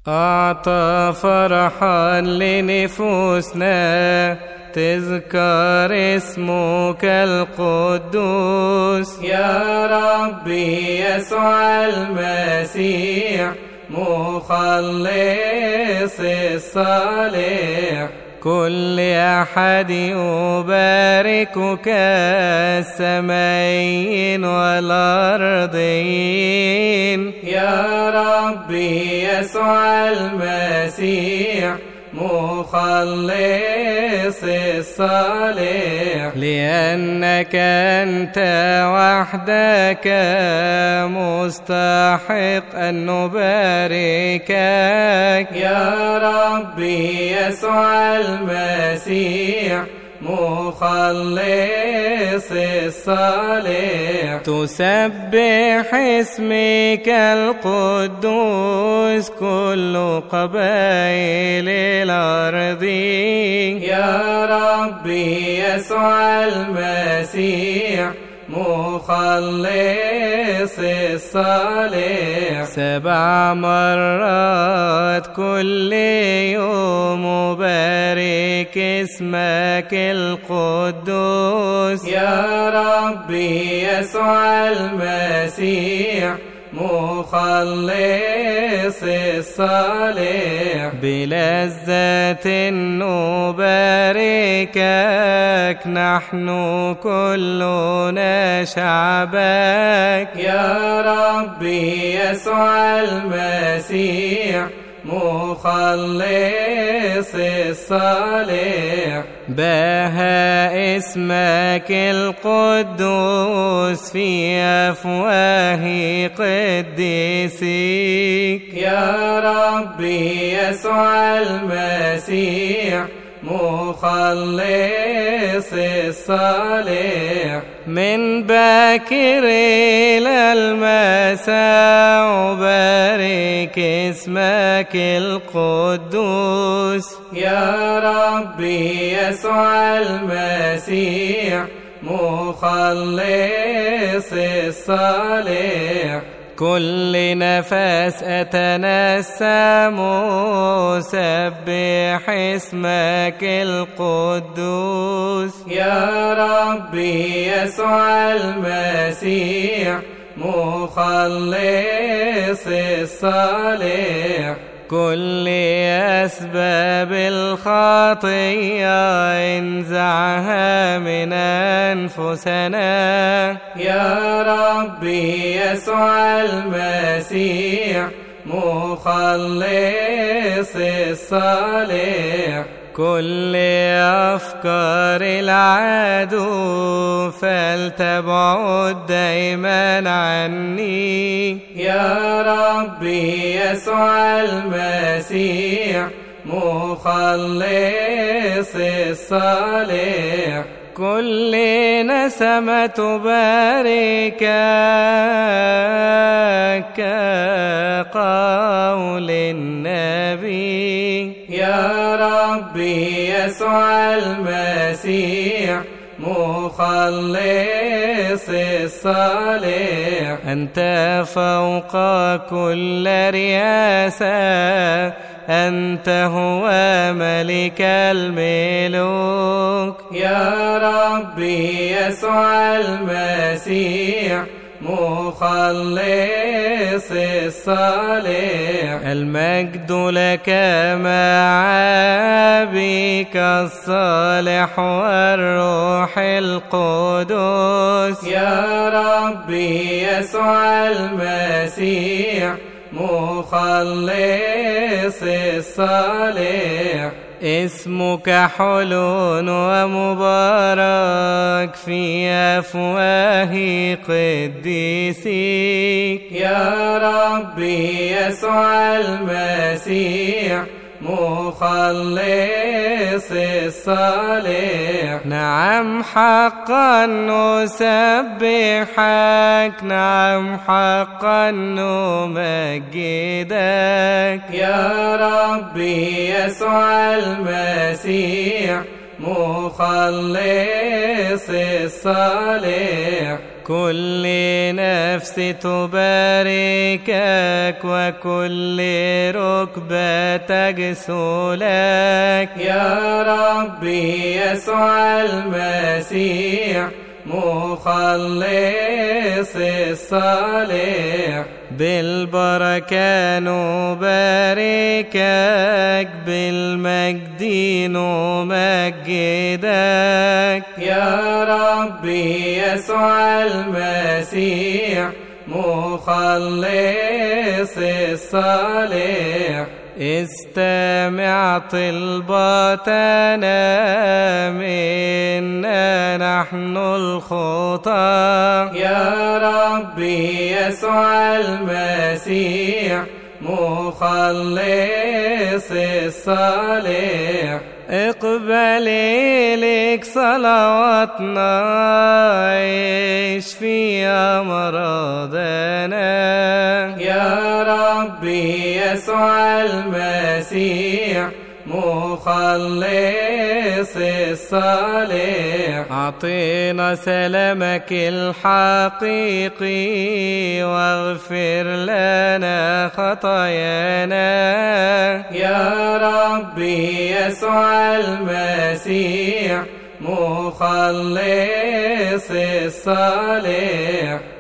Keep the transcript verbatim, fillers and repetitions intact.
أعطى فرحا لنفوسنا تذكر اسمك القدوس يا ربي يسوع المسيح مخلص الصالح. كل أحد يباركك السمايين والأرضين يا ربي يسوع المسيح مخلص الصالح. لأنك أنت وحدك مستحق أن نباركك يا ربي يسوع المسيح مخلص الصالح. تسبح اسمك القدوس كل قبائل الأرض يا ربي يسوع المسيح مخلص الصالح. سبع مرات كل يوم مبارك اسمك القدوس يا ربي يسوع المسيح مخلص الصالح. بلذة نباركك نحن كلنا شعبك يا ربي يسوع المسيح مخلص الصالح. بهى اسمك القدوس في أفواه قديسيك يا ربي يسوع المسيح مخلص الصالح. من باكر إلى المساء بارك اسمك القدوس يا ربي يسوع المسيح مخلص الصالح. كل نفس أتنسم سبح اسمك القدوس يا ربي يسوع المسيح مخلص الصالح. كل أسباب الخطية انزعها من أنفسنا يا ربي يسوع المسيح مخلص الصالح. كل أفكار العدو فلتبعد دائما عني يا ربي يسوع المسيح مخلص الصالح. كل نسمة تباركك كقول النبي يا ربي يسوع المسيح مخلص الصالح. أنت فوق كل رياسة أنت هو ملك الملوك يا ربي يسوع المسيح مخلص الصالح. المجد لك مع أبيك الصالح والروح القدس يا ربي يسوع المسيح مخلص الصالح. اسمك حلو ومبارك في أفواه قديسيك يا ربي يسوع المسيح مخلص الصالح. نعم حقا نسبحك نعم حقا نمجدك يا ربي يسوع المسيح مخلص الصالح. كل نفس تباركك وكل ركبة تجثو لك يا ربي يسوع المسيح مخلص الصالح. بالبركة نباركك بالمجد نمجدك يا ربي يسوع المسيح مخلص الصالح. استمع طلبتنا منا نحن الخطاة يا ربي يسوع المسيح مخلص الصالح. اقبل إليك صلواتنا اشفي أمراضنا يا ربي يسوع المسيح مخلص الصالح. أعطينا سلامك الحقيقي واغفر لنا خطايانا يا ربي يسوع المسيح مخلص الصالح.